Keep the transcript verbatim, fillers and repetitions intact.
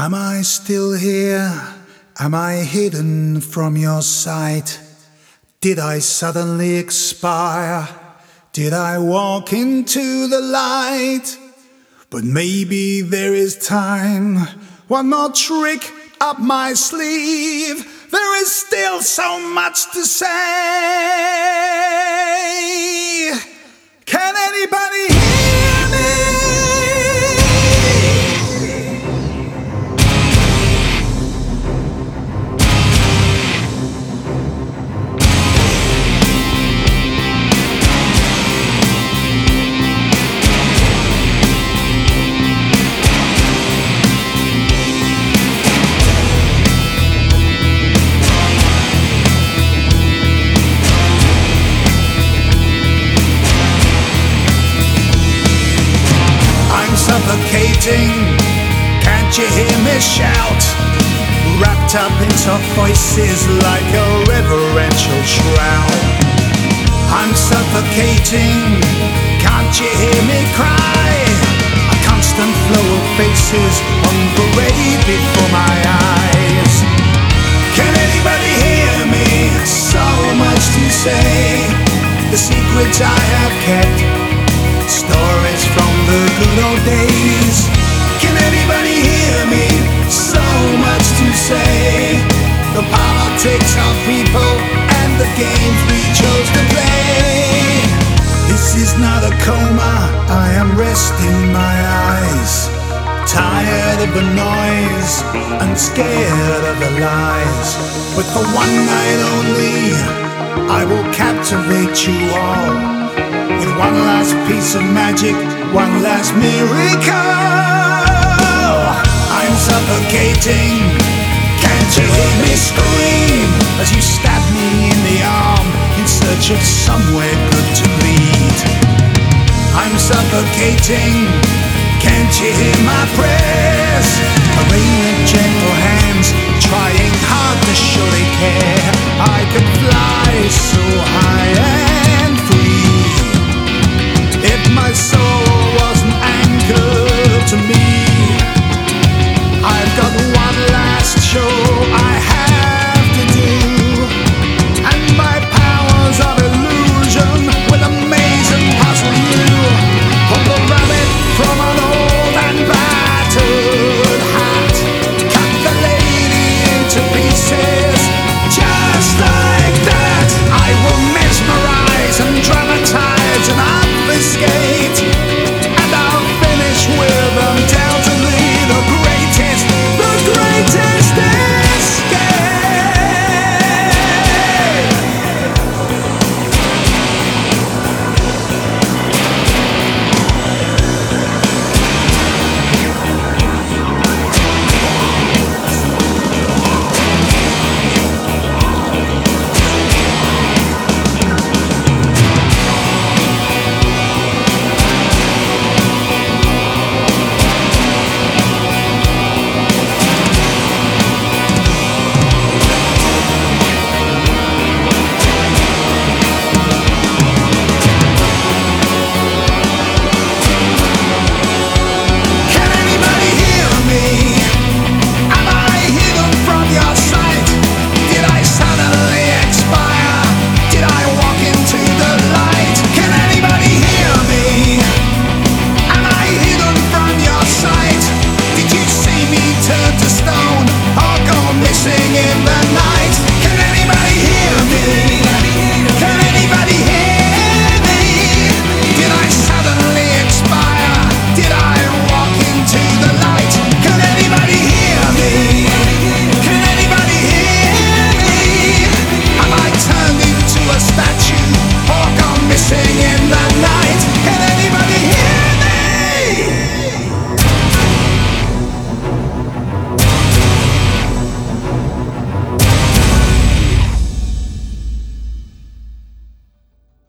Am I still here? Am I hidden from your sight? Did I suddenly expire? Did I walk into the light? But maybe there is time. One more trick up my sleeve. There is still so much to say. Can anybody hear me? Suffocating, can't you hear me shout? Wrapped up in soft voices like a reverential shroud. I'm suffocating, can't you hear me cry? A constant flow of faces on parade before my eyes. Can anybody hear me? So much to say. The secrets I have kept, stories from the good old days. Can anybody hear me? So much to say. The politics of people and the games we chose to play. This is not a coma, I am resting my eyes. Tired of the noise and scared of the lies. But for one night only, I will captivate you all. With one last piece of magic, one last miracle. I'm suffocating, can't you hear me scream? As you stab me in the arm in search of somewhere good to bleed. I'm suffocating, can't you hear my prayer?